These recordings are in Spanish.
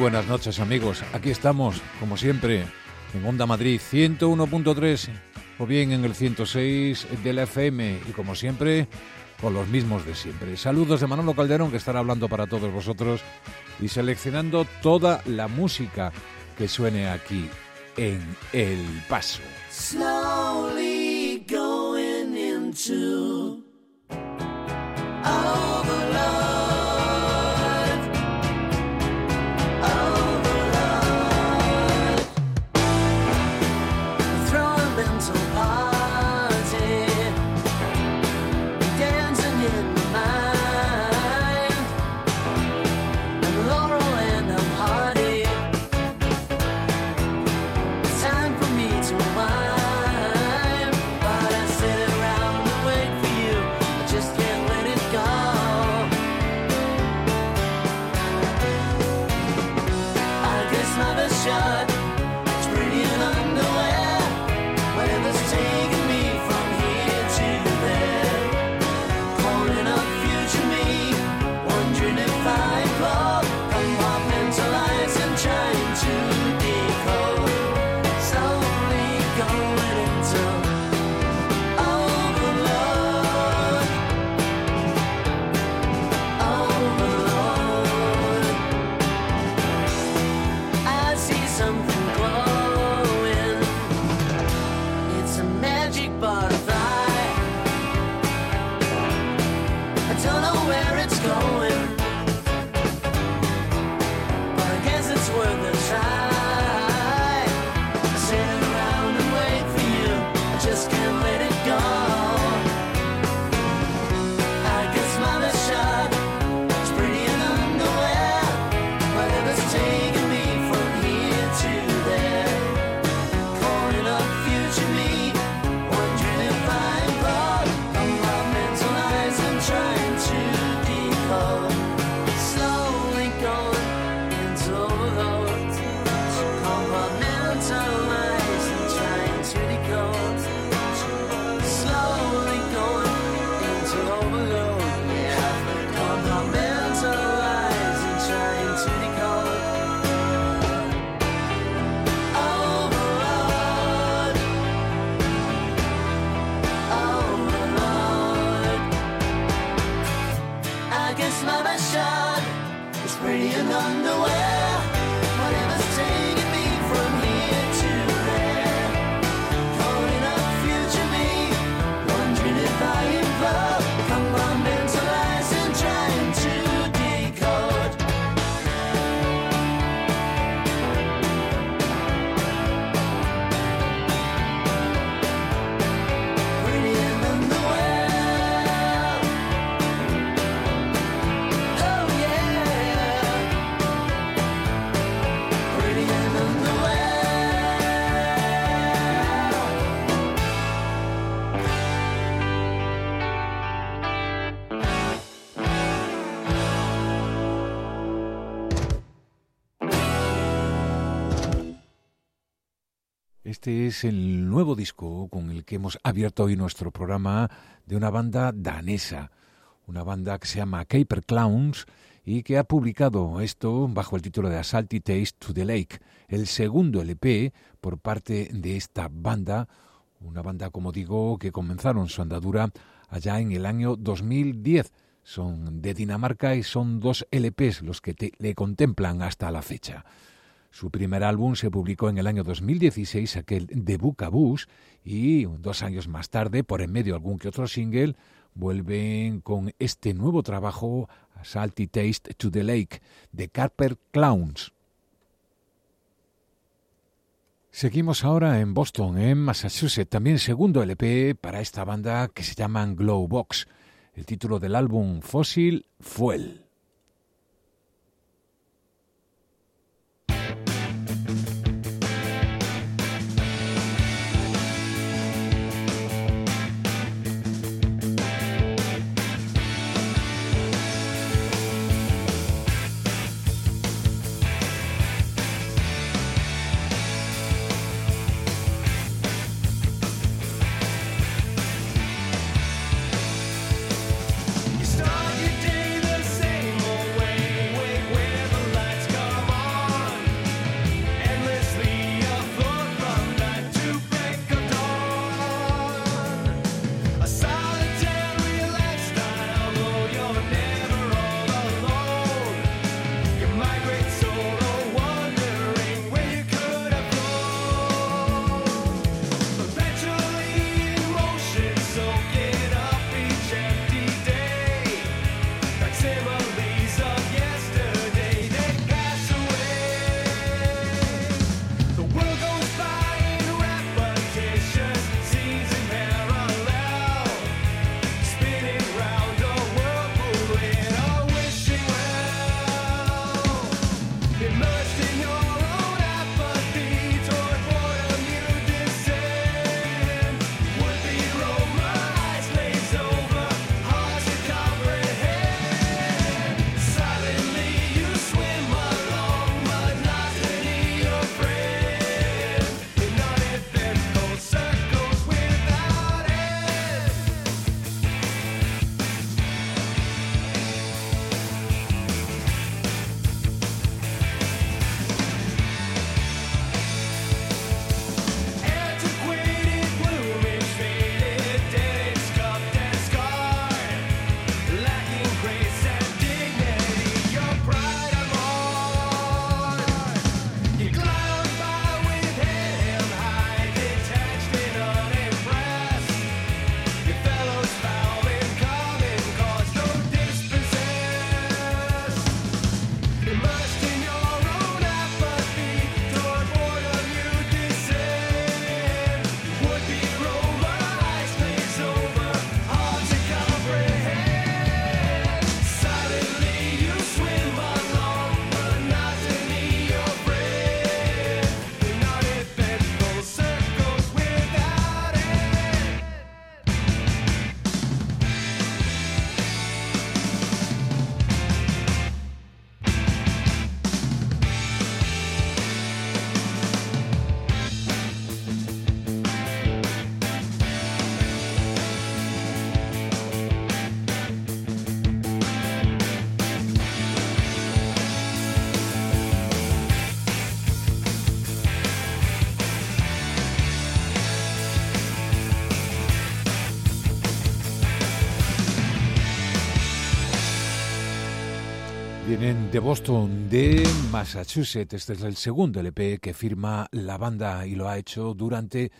buenas noches, amigos. Aquí estamos, como siempre, en Onda Madrid 101.3 o bien en el 106 de la FM y, como siempre, con los mismos de siempre. Saludos de Manolo Calderón, que estará hablando para todos vosotros y seleccionando toda la música que suene aquí en El Paso. Slowly going into overload. Este es el nuevo disco con el que hemos abierto hoy nuestro programa, de una banda danesa, una banda que se llama Caper Clowns y que ha publicado esto bajo el título de A Salty Taste to the Lake, el segundo LP por parte de esta banda, una banda, como digo, que comenzaron su andadura allá en el año 2010. Son de Dinamarca y son 2 LPs los que le contemplan hasta la fecha. Su primer álbum se publicó en el año 2016, aquel de Bucabús, y 2 años más tarde, por en medio algún que otro single, vuelven con este nuevo trabajo, A Salty Taste to the Lake, de Caper Clowns. Seguimos ahora en Boston, en Massachusetts, también segundo LP para esta banda que se llama Glowbox. El título del álbum, Fossil Fuel. Start your day the same. Vienen de Boston, de Massachusetts. Este es el segundo LP que firma la banda y lo ha hecho durante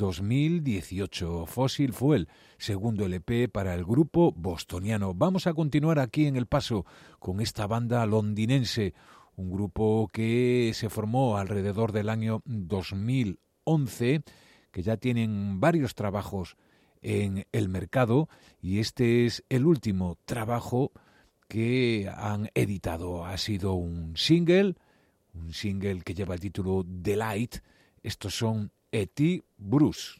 2018. Fossil Fuel, segundo LP para el grupo bostoniano. Vamos a continuar aquí en El Paso con esta banda londinense, un grupo que se formó alrededor del año 2011, que ya tienen varios trabajos en el mercado y este es el último trabajo que han editado. Ha sido un single que lleva el título Delight. Estos son E.T. Bruce.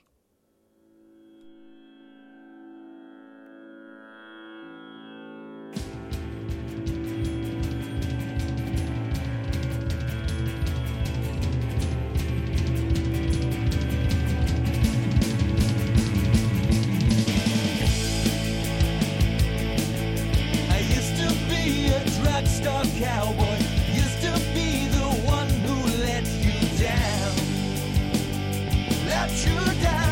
Cowboy used to be the one who let you down.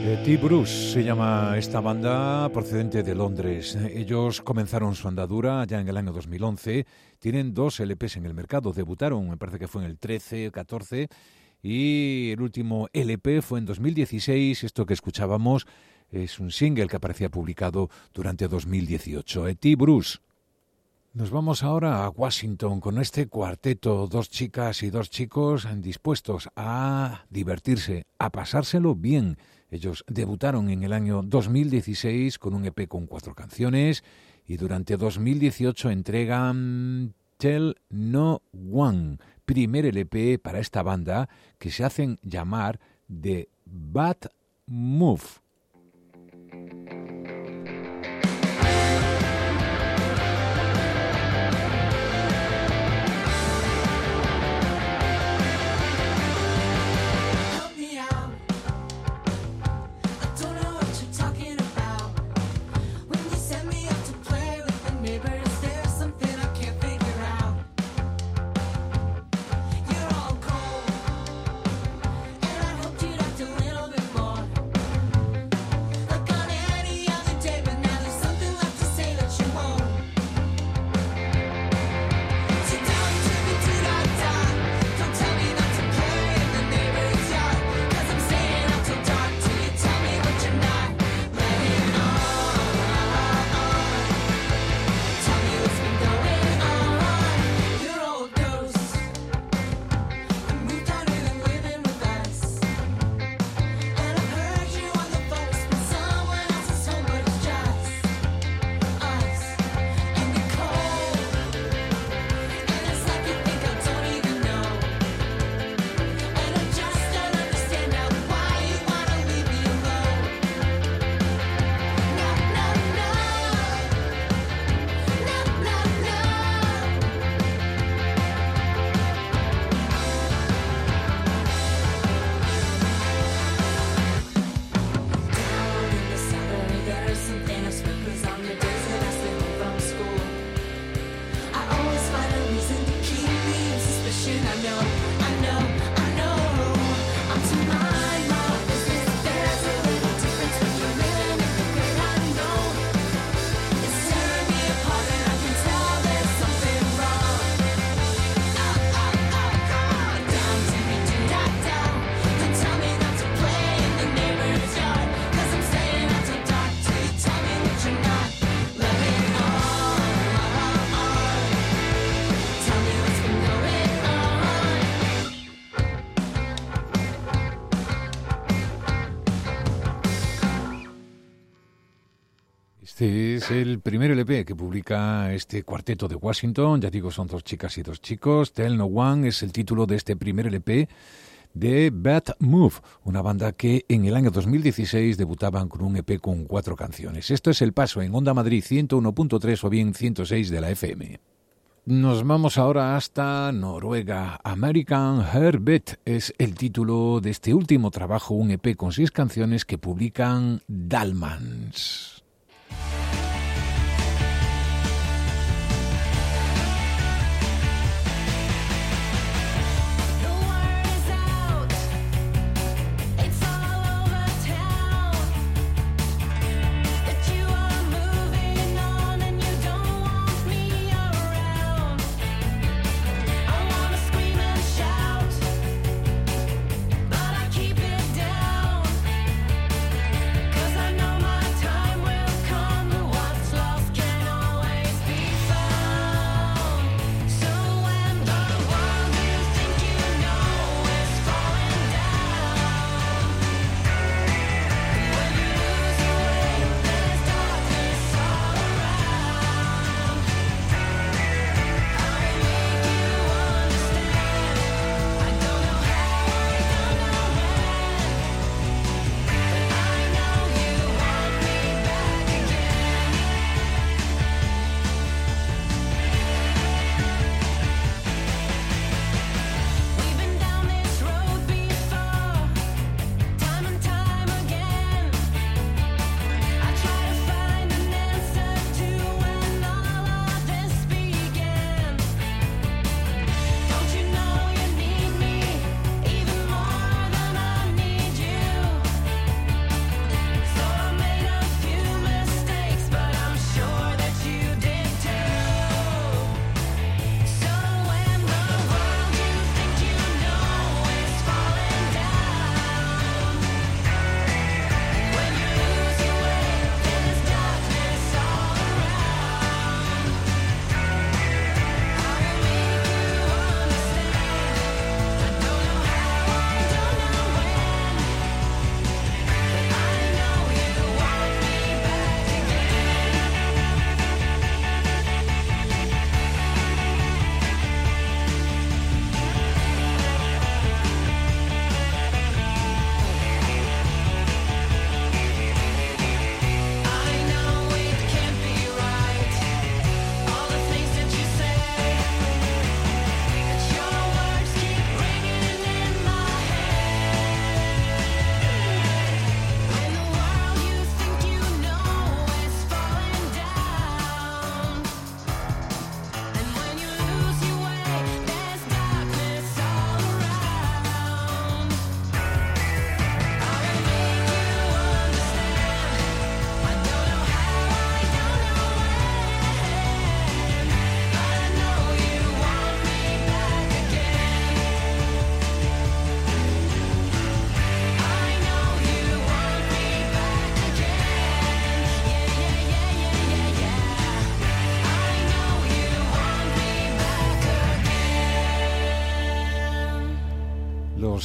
T. Bruce se llama esta banda procedente de Londres. Ellos comenzaron su andadura ya en el año 2011. Tienen 2 LPs en el mercado. Debutaron, me parece que fue en el 13 o 14. Y el último LP fue en 2016. Esto que escuchábamos es un single que aparecía publicado durante 2018. T. Bruce. Nos vamos ahora a Washington con este cuarteto, 2 chicas y 2 chicos dispuestos a divertirse, a pasárselo bien. Ellos debutaron en el año 2016 con un EP con 4 canciones y durante 2018 entregan Tell No One, primer LP para esta banda que se hacen llamar The Bad Move. Este es el primer LP que publica este cuarteto de Washington. Ya digo, son 2 chicas y 2 chicos. Tell No One es el título de este primer LP de Bad Move, una banda que en el año 2016 debutaban con un EP con 4 canciones. Esto es El Paso en Onda Madrid 101.3 o bien 106 de la FM. Nos vamos ahora hasta Noruega. American Heartbeat es el título de este último trabajo, un EP con 6 canciones que publican Dalmans. Time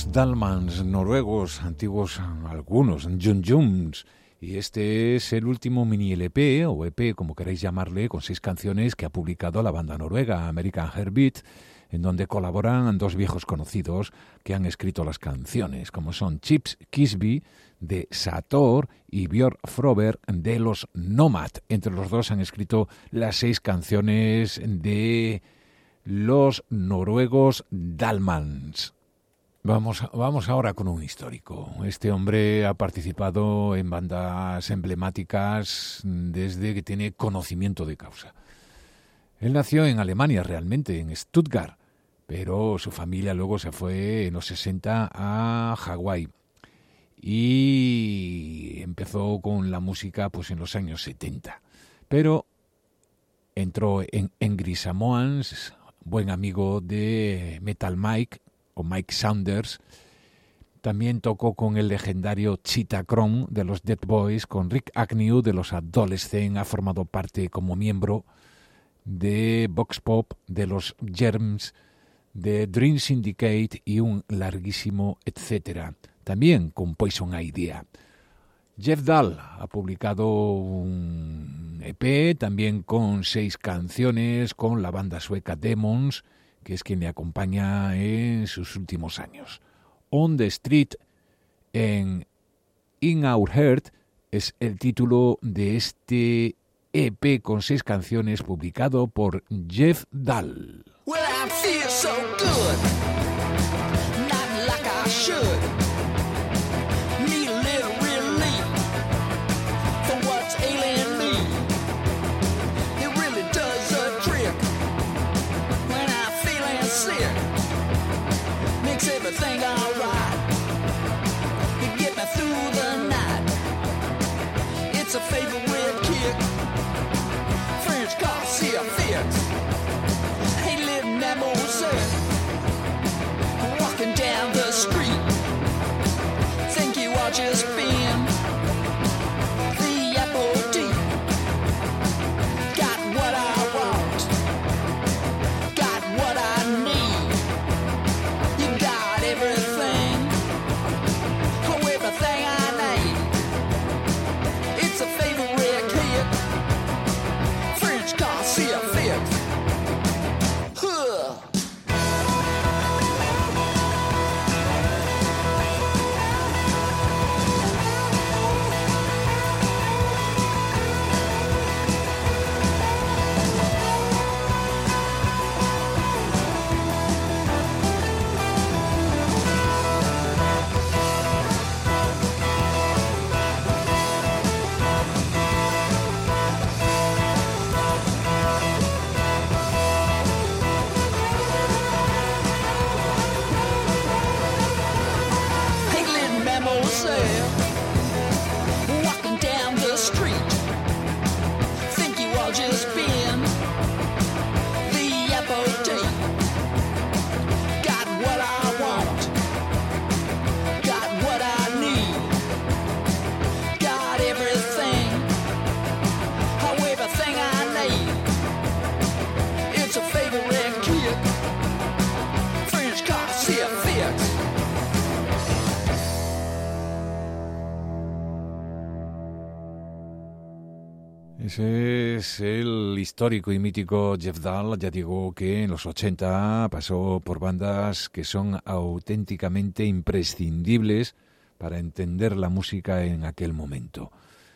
los Dalmans noruegos, antiguos algunos, Jun Juns. Y este es el último mini LP, o EP, como queráis llamarle, con 6 canciones que ha publicado la banda noruega American Heartbeat, en donde colaboran 2 viejos conocidos que han escrito las canciones, como son Chips Kisby de Sator y Björn Froberg de los Nomad. Entre los dos han escrito las 6 canciones de los noruegos Dalmans. Vamos ahora con un histórico. Este hombre ha participado en bandas emblemáticas desde que tiene conocimiento de causa. Él nació en Alemania realmente, en Stuttgart, pero su familia luego se fue en los 60 a Hawái y empezó con la música pues en los años 70. Pero entró en Angry Samoans, buen amigo de Metal Mike o Mike Saunders. También tocó con el legendario Cheetah Chrome de los Dead Boys, con Rick Agnew de los Adolescents, ha formado parte como miembro de Vox Pop, de los Germs, de Dream Syndicate y un larguísimo etcétera. También con Poison Idea. Jeff Dahl ha publicado un EP también con 6 canciones con la banda sueca Demons, que es quien le acompaña en sus últimos años. On the Street en In Our Heart es el título de este EP con 6 canciones publicado por Jeff Dahl. Well, I feel so good, not like I should. Need a little relief from what's ailing me. It really does a trick when I'm feeling sick. Makes everything alright. It get me through the night. It's a favorite kick. French Garcia fix. Walking down the street, think you are just being the apple deep. Got what I want, got what I need. You got everything, oh everything I need. It's a favorite kid, French Garcia fix. Walking down the street, think you all just been the apple deep. Got what I want, got what I need. Got everything, oh everything I need. It's a favorite kid, French Garcia fix. Ese es el histórico y mítico Jeff Dahl. Ya digo que en los 80 pasó por bandas que son auténticamente imprescindibles para entender la música en aquel momento.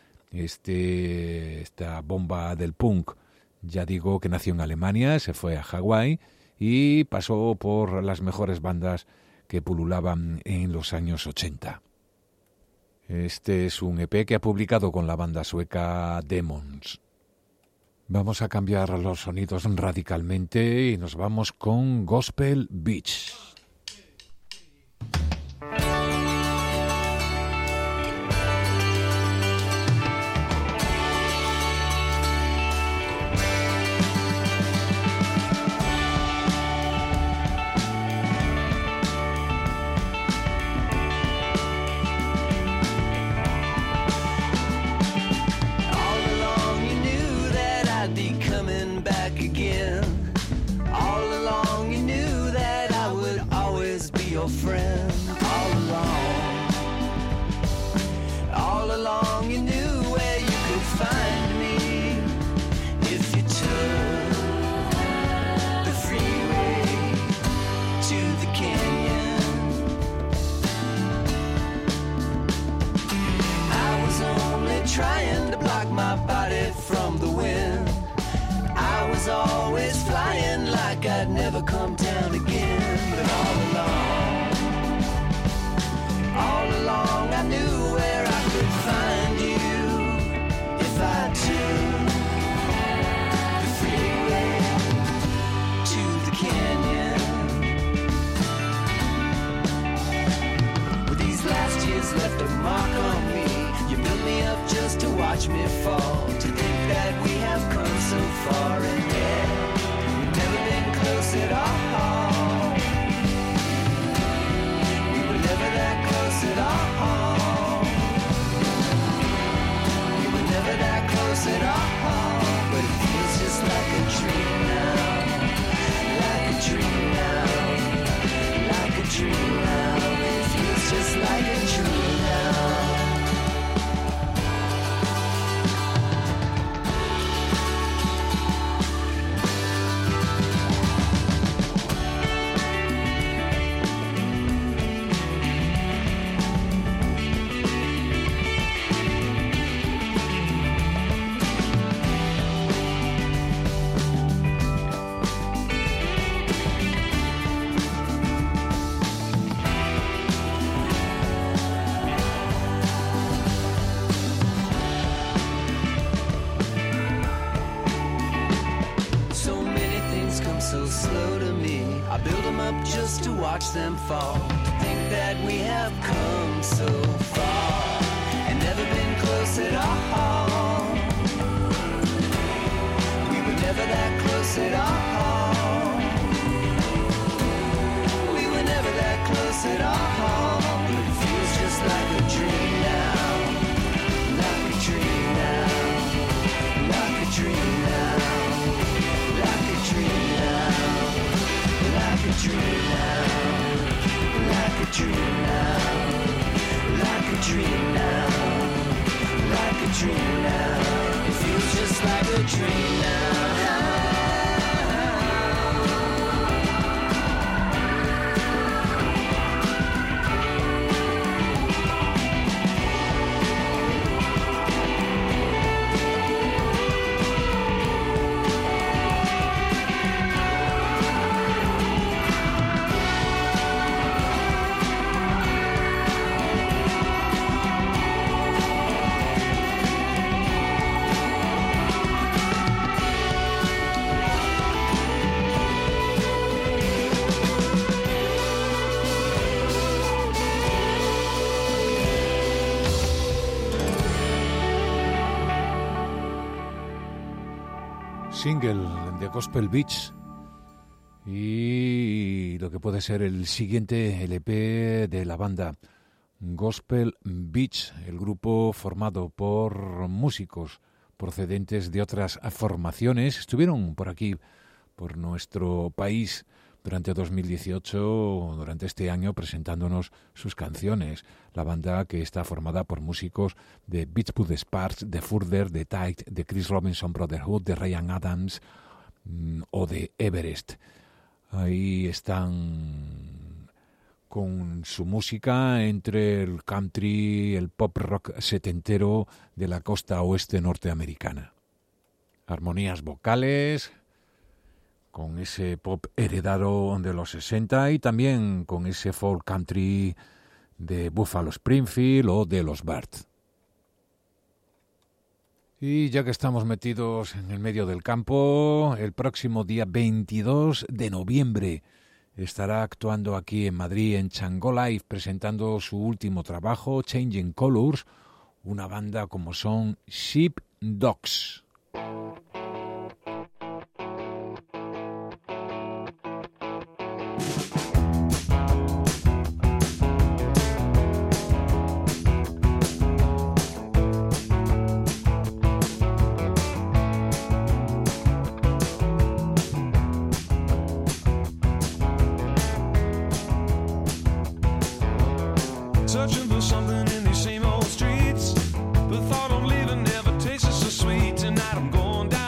Esta bomba del punk, ya digo que nació en Alemania, se fue a Hawái y pasó por las mejores bandas que pululaban en los años 80. Este es un EP que ha publicado con la banda sueca Demons. Vamos a cambiar los sonidos radicalmente y nos vamos con Gospel Beach. All along you knew that I would from the wind. I was always flying like I'd never come down again. But all along I knew where I could find you if I took the freeway to the canyon. Well, these last years left a mark on me. You built me up just to watch me fall. To think that we have come so far and yet we've never been close at all. We were never that close at all. We were never that close at all. But it feels just like a dream now. Like a dream now. Like a dream now. It feels just like a dream now. Watch them fall. To think that we have come so far and never been close at all. We were never that close at all. We were never that close at all. But it feels just like a dream now. Like a dream now. Like a dream now. Like a dream now. Like a dream now. Like a dream now, like a dream now, like a dream now. It feels just like a dream now. Single de Gospel Beach y lo que puede ser el siguiente LP de la banda Gospel Beach, el grupo formado por músicos procedentes de otras formaciones. Estuvieron por aquí, por nuestro país, durante 2018, durante este año, presentándonos sus canciones. La banda, que está formada por músicos de Beachwood Sparks, de Further, de Tide, de Chris Robinson Brotherhood, de Ryan Adams o de Everest. Ahí están con su música entre el country, el pop rock setentero de la costa oeste norteamericana. Armonías vocales con ese pop heredado de los 60 y también con ese folk country de Buffalo Springfield o de los Byrds. Y ya que estamos metidos en el medio del campo, el próximo día 22 de noviembre estará actuando aquí en Madrid, en Changó Live, presentando su último trabajo, Changing Colors, una banda como son Sheep Dogs. Searching for something in these same old streets, but thought of leaving never tasted so sweet. Tonight I'm going down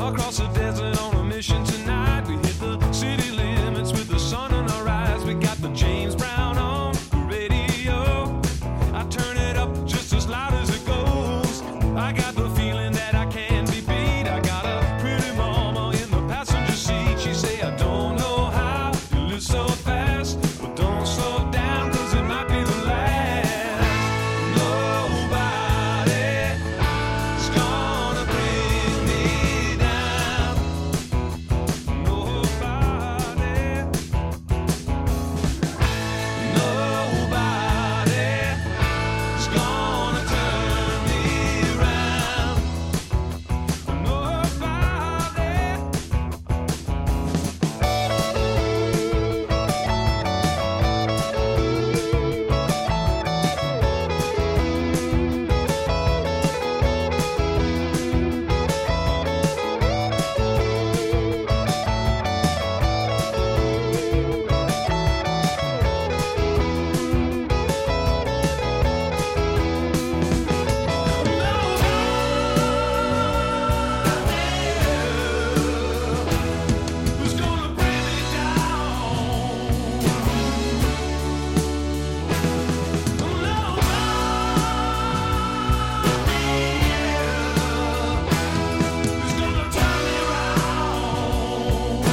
across the desert on a mission tonight. We hit the city limits with the sun in our eyes. We got the James Brown on the radio. I turn it up just as loud as it goes. I got the feeling that I can't be beat. I got a pretty mama in the passenger seat. She say, I don't know how you live so fast, but don't slow down, 'cause it might be the last. Nobody's gonna bring me down. Nobody's gonna turn me around. Nobody. Who's gonna bring me down? Who's gonna turn me around?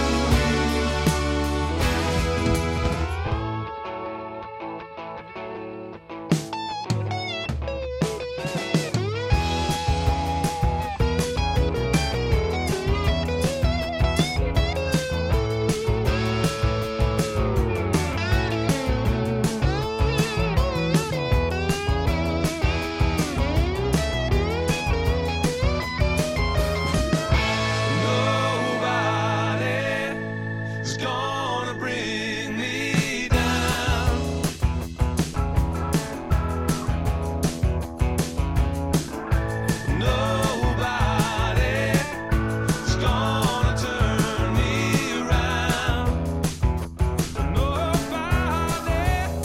Nobody's gonna bring me down. Nobody's gonna turn me around. Nobody.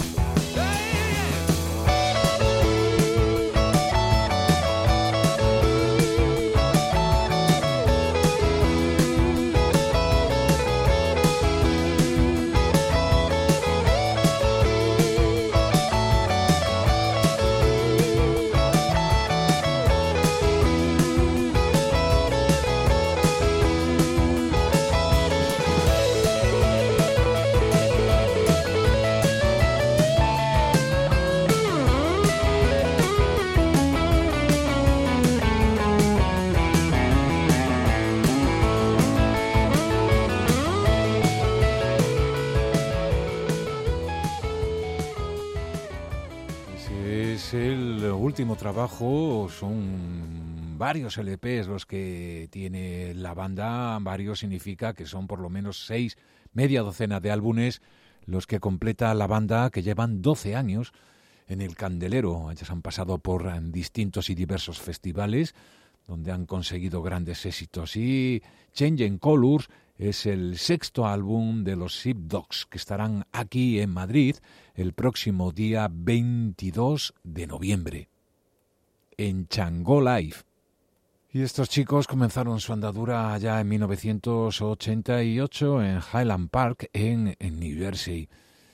Ese es el último trabajo, son varios LPs los que tiene la banda, varios significa que son por lo menos 6, media docena de álbumes los que completa la banda, que llevan 12 años en el candelero. Ellos han pasado por distintos y diversos festivales donde han conseguido grandes éxitos, y Changing Colors es el 6º álbum de los Sheepdogs, que estarán aquí en Madrid el próximo día 22 de noviembre en Changó Live. Y estos chicos comenzaron su andadura ya en 1988 en Highland Park en New Jersey.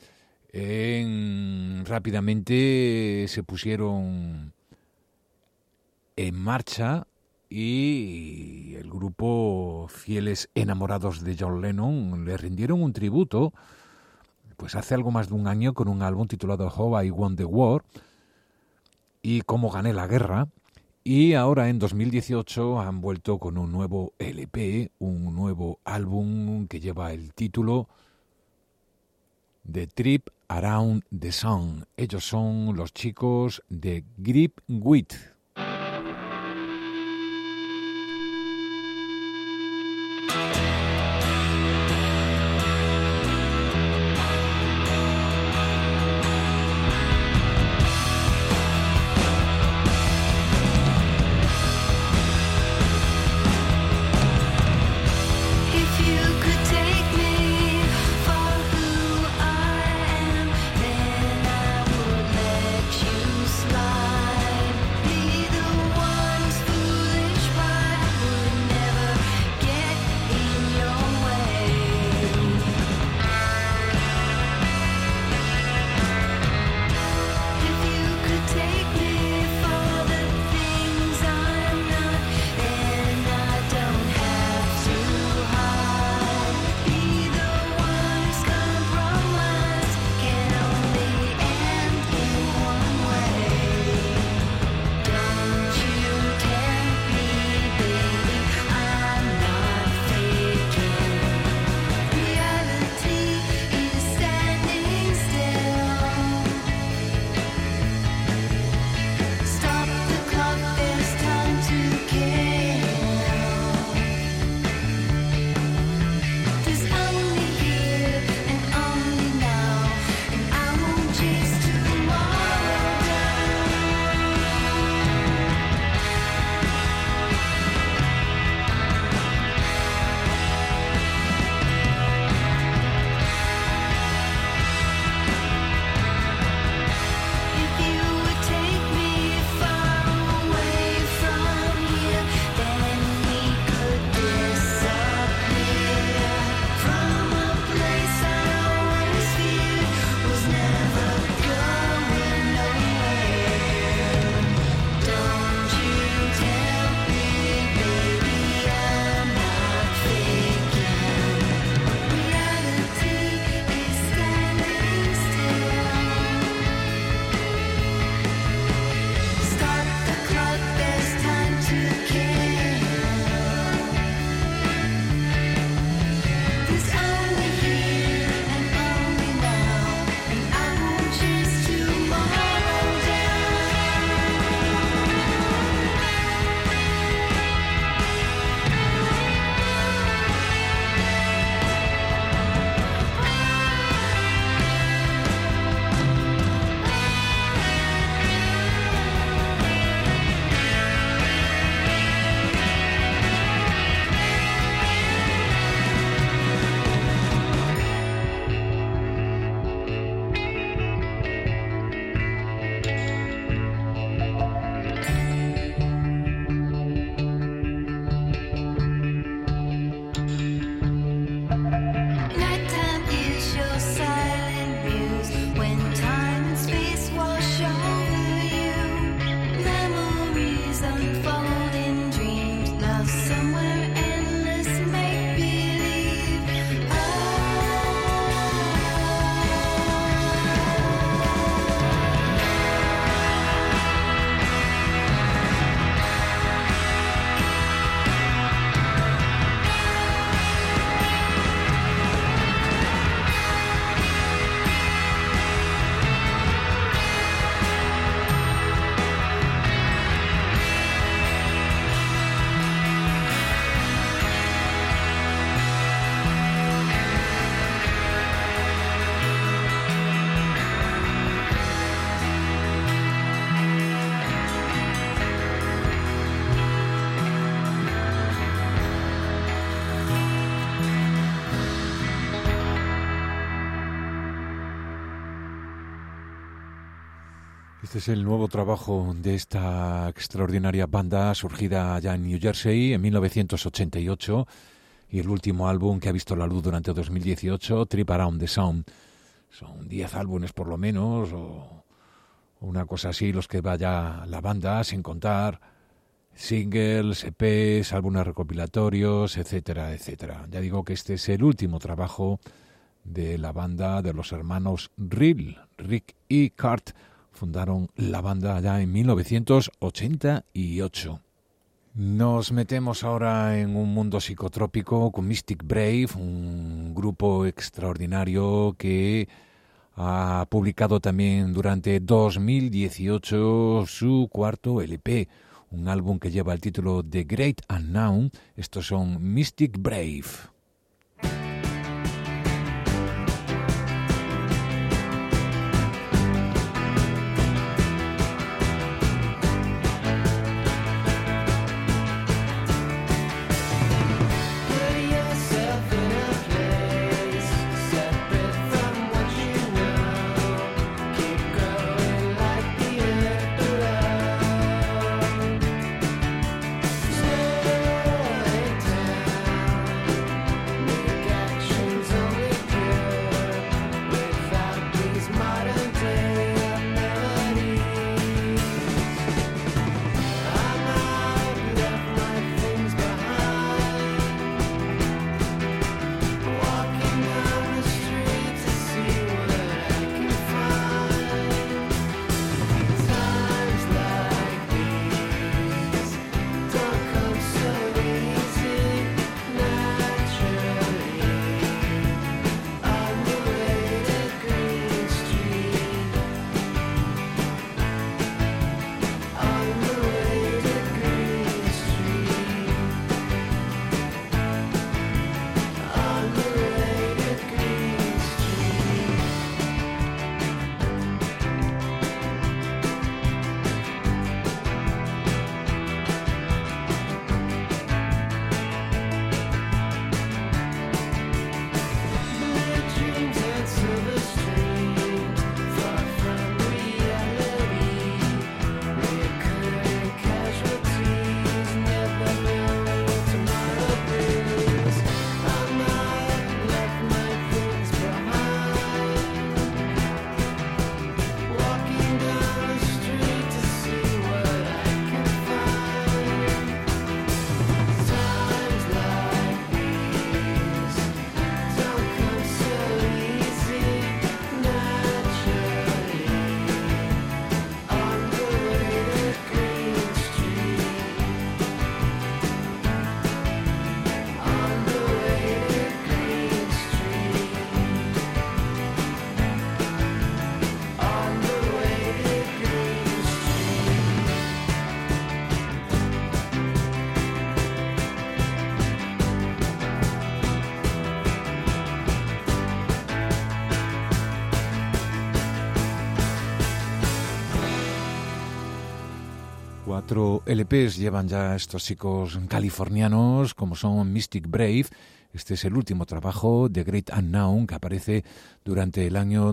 Rápidamente se pusieron en marcha y el grupo, fieles enamorados de John Lennon, le rindieron un tributo pues hace algo más de un año con un álbum titulado How I Won the War y Cómo Gané la Guerra. Y ahora en 2018 han vuelto con un nuevo LP, un nuevo álbum que lleva el título The Trip Around the Sun. Ellos son los chicos de Grip Wheat. Then I would let you slide. Este es el nuevo trabajo de esta extraordinaria banda surgida allá en New Jersey en 1988 y el último álbum que ha visto la luz durante 2018, Trip Around the Sound. Son 10 álbumes por lo menos o una cosa así los que vaya la banda, sin contar singles, EPs, álbumes recopilatorios, etcétera, etcétera. Ya digo que este es el último trabajo de la banda de los hermanos Rill. Rick y Kurt fundaron la banda allá en 1988. Nos metemos ahora en un mundo psicotrópico con Mystic Brave, un grupo extraordinario que ha publicado también durante 2018 su cuarto LP, un álbum que lleva el título The Great Unknown. Estos son Mystic Brave. Cuatro LPs llevan ya estos chicos californianos, como son Mystic Brave. Este es el último trabajo, The Great Unknown, que aparece durante el año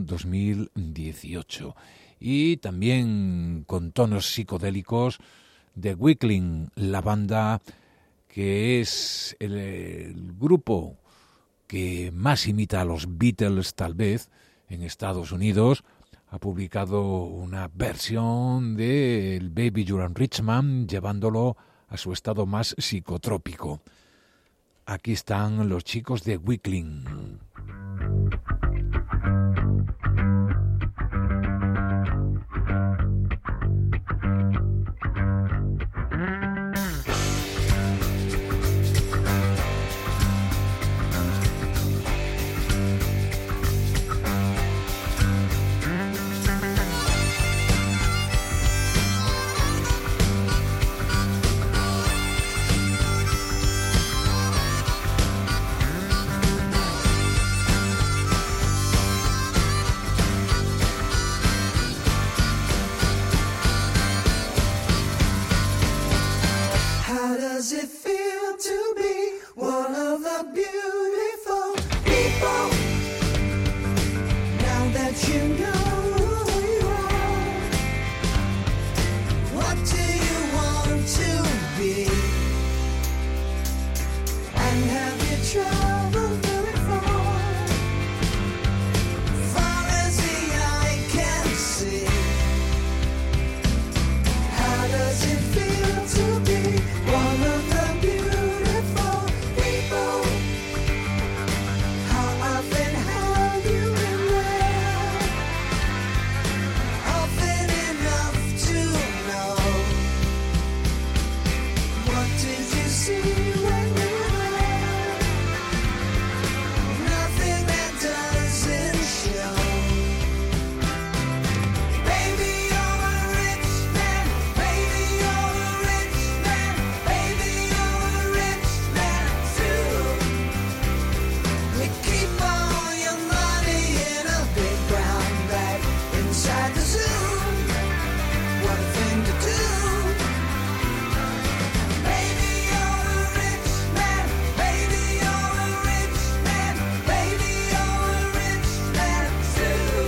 2018. Y también con tonos psicodélicos, The Weakling, la banda que es el grupo que más imita a los Beatles, tal vez, en Estados Unidos. Ha publicado una versión del Baby You're a Rich Man, llevándolo a su estado más psicotrópico. Aquí están los chicos de Weakling. And have you traveled very far? Far as the eye can see. How does it feel to be one of the beautiful people? How often have you been there? Often enough to know. What did you see when you were there? Nothing that doesn't show. Baby, you're a rich man. Baby, you're a rich man. Baby, you're a rich man too. You keep all your money in a big brown bag inside the zoo. What a thing to do. Baby, you're a rich man. Baby, you're a rich man. Baby, you're a rich man too.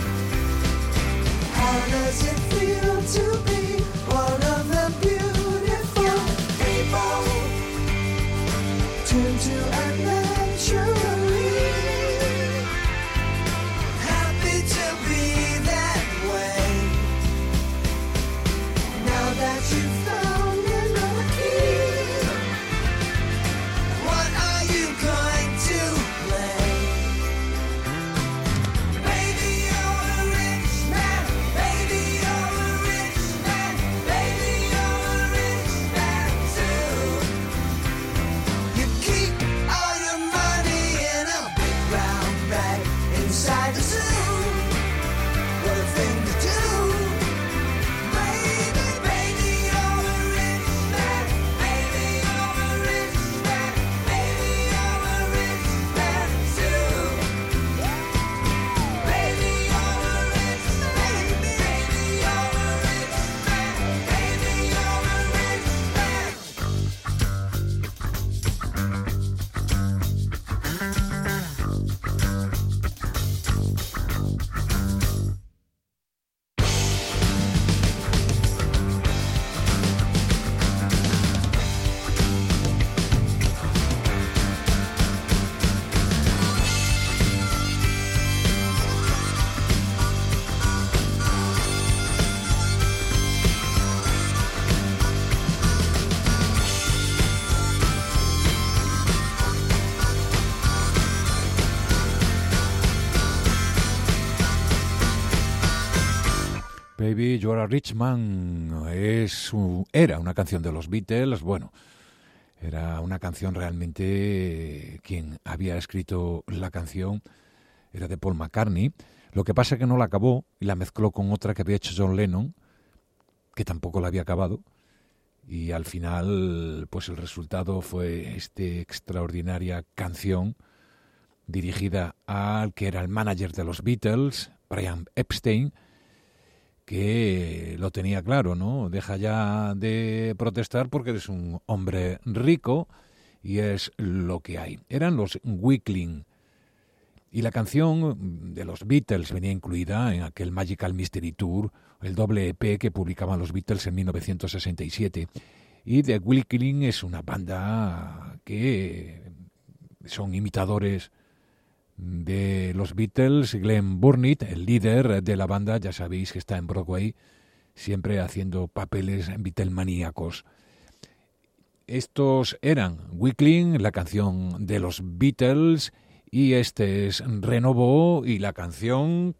How does it feel to be one of the beautiful people? Turn to a naturally. Happy to be that way. Now that you've found another key, what are you going to play? Baby, you're a rich man. Baby, you're a rich man. Baby, you're a rich man too. You keep all your money in a big brown bag inside the zoo. What a thing to do. Baby, baby, you're a rich man. Baby, you're a rich man. Baby, you're a rich man too. Baby, you're a rich man. Baby, you're a rich man. Baby, you're a rich man. Baby, You're a Rich Man era una canción de los Beatles. Bueno, era una canción realmente, quien había escrito la canción era de Paul McCartney. Lo que pasa es que no la acabó y la mezcló con otra que había hecho John Lennon, que tampoco la había acabado. Y al final, pues el resultado fue esta extraordinaria canción dirigida al que era el manager de los Beatles, Brian Epstein, que lo tenía claro, ¿no? Deja ya de protestar porque eres un hombre rico y es lo que hay. Eran los Weakling. Y la canción de los Beatles venía incluida en aquel Magical Mystery Tour, el doble EP que publicaban los Beatles en 1967. Y The Weakling es una banda que son imitadores de los Beatles. Glenn Burnett, el líder de la banda, ya sabéis que está en Broadway, siempre haciendo papeles beatlemaníacos. Estos eran Weakling, la canción de los Beatles, y este es Renovó y la canción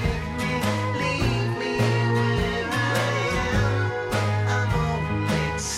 Leave me where I am. I'm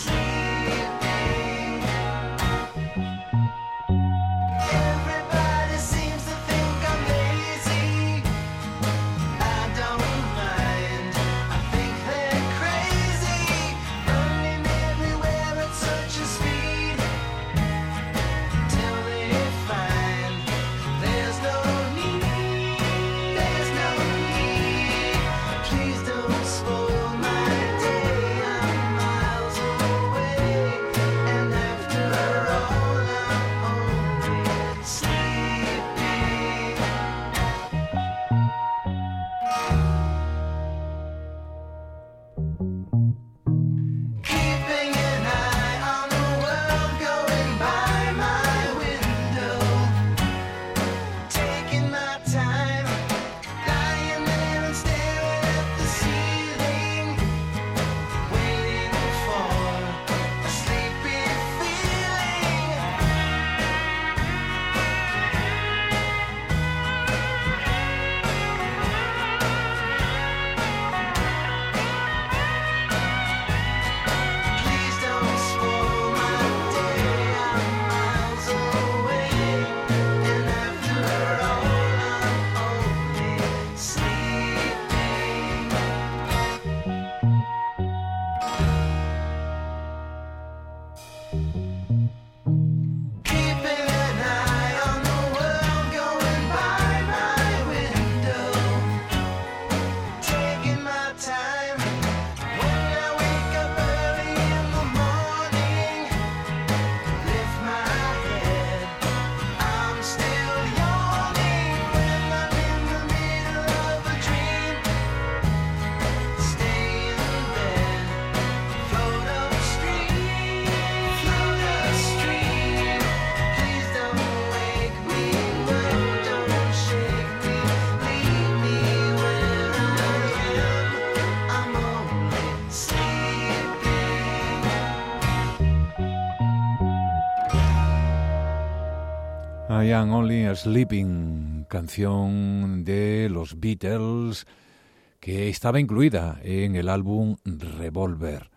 I Am Only a Sleeping, canción de los Beatles que estaba incluida en el álbum Revolver.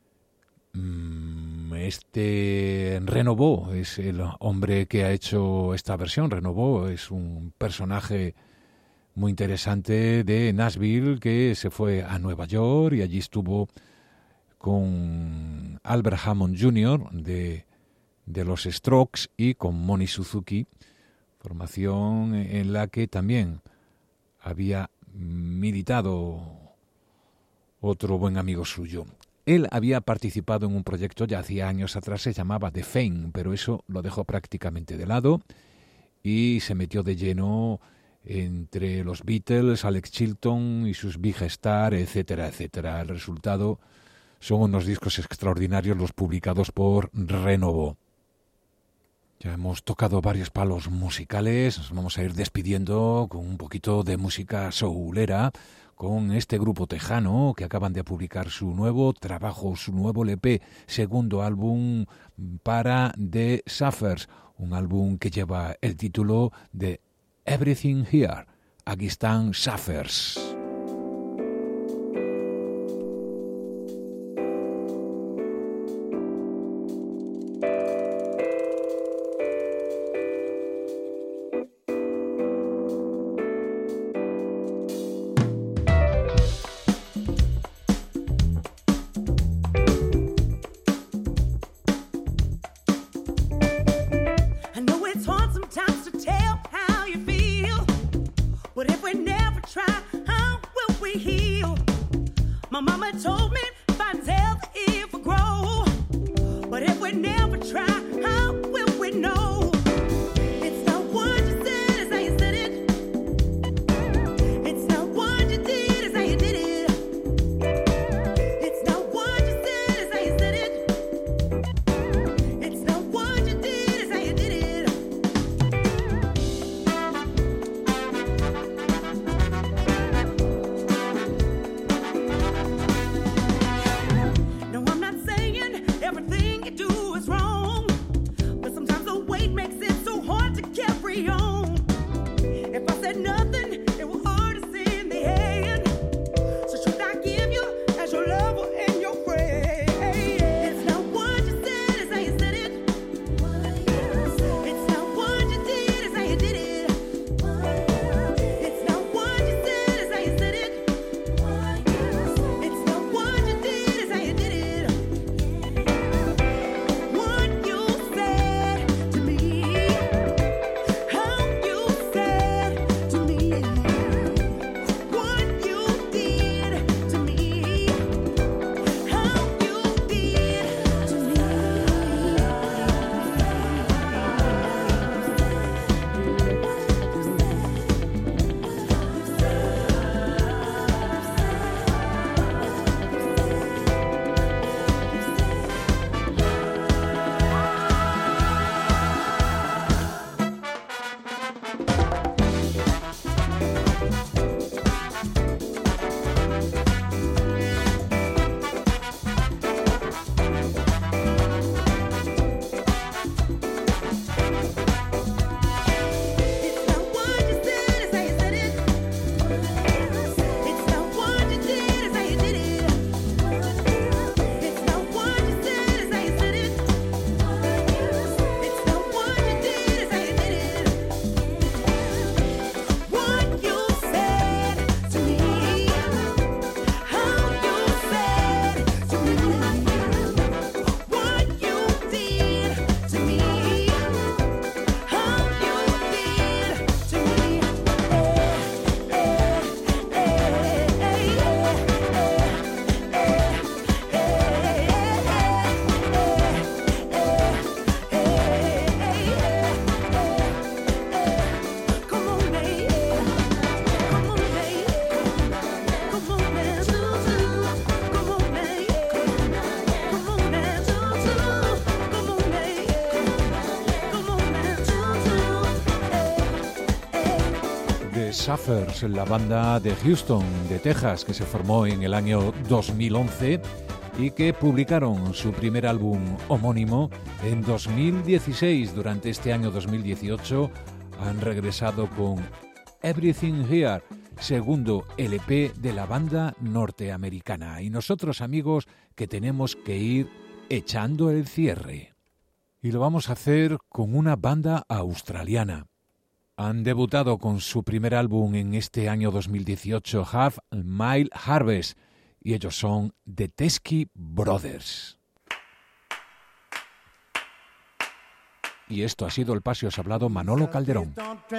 Renovó es el hombre que ha hecho esta versión. Renovó es un personaje muy interesante de Nashville que se fue a Nueva York y allí estuvo con Albert Hammond Jr. de los Strokes y con Moni Suzuki, formación en la que también había militado otro buen amigo suyo. Él había participado en un proyecto ya hacía años atrás, se llamaba The Fame, pero eso lo dejó prácticamente de lado y se metió de lleno entre los Beatles, Alex Chilton y sus Big Star, etcétera, etcétera. El resultado son unos discos extraordinarios, los publicados por Renovo. Ya hemos tocado varios palos musicales, nos vamos a ir despidiendo con un poquito de música soulera, con este grupo tejano que acaban de publicar su nuevo trabajo, su nuevo LP, segundo álbum para The Suffers, un álbum que lleva el título de Everything Here. Aquí están Suffers. Suffers, la banda de Houston, de Texas, que se formó en el año 2011 y que publicaron su primer álbum homónimo en 2016. Durante este año 2018 han regresado con Everything Here, segundo LP de la banda norteamericana. Y nosotros, amigos, que tenemos que ir echando el cierre. Y lo vamos a hacer con una banda australiana. Han debutado con su primer álbum en este año 2018, Half Mile Harvest, y ellos son The Teskey Brothers. Y esto ha sido el Paseo Hablado Manolo Calderón.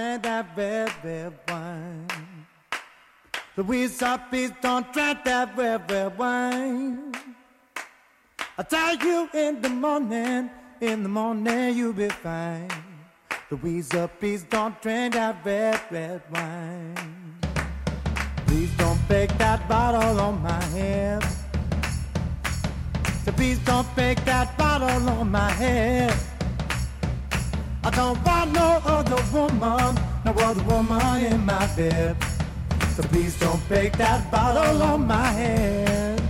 I tell you in the morning you'll be fine. The Weezer-Peas don't drink that red wine. Please don't break that bottle on my head. So please don't break that bottle on my head. I don't want no other woman in my bed. So please don't break that bottle on my head.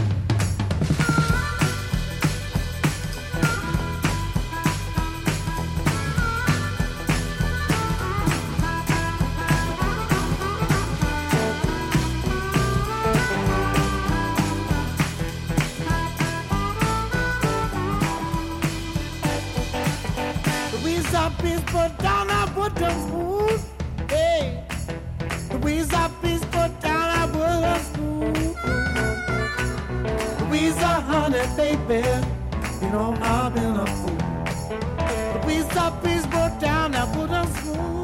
Weezer-Peas put down a wooden spoon. Hey, the Weezer-Peas put down a wooden spoon. The Weezer honey, baby, you know I've been a fool. The Weezer-Peas put down a wooden spoon.